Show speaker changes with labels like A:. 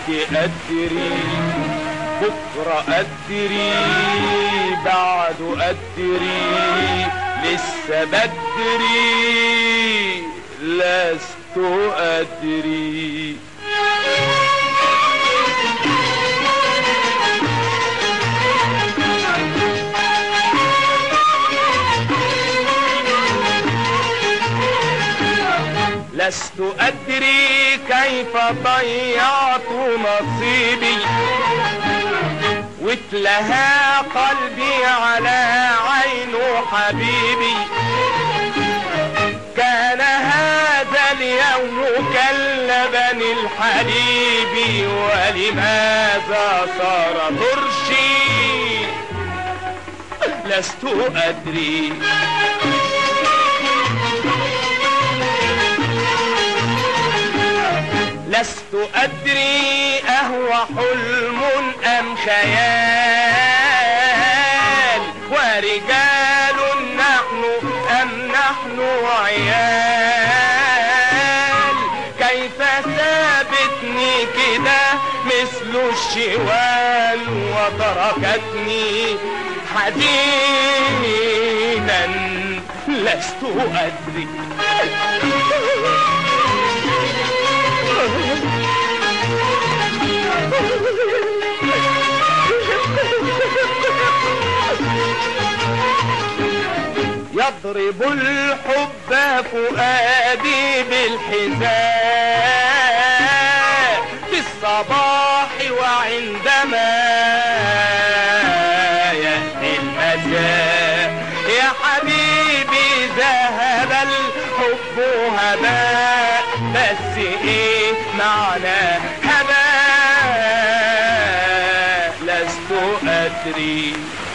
A: أدري بكرة أدري بعده أدري لسه بدري لست أدري. لست أدري كيف ضيعت نصيبي واتلهى قلبي على عين حبيبي. كان هذا اليوم كاللبن الحليب ولماذا صار طرشي لست أدري. لست أدري أهو حلم أم خيال ورجال نحن أم نحن عيال. كيف ثابتني كده مثل الشوال وتركتني حزينا لست أدري. يضرب الحب فؤادي بالحذاء في الصباح وعندما يأتي المساء. يا حبيبي ذهب الحب هباء بس ايه معنى هباء لست أدري.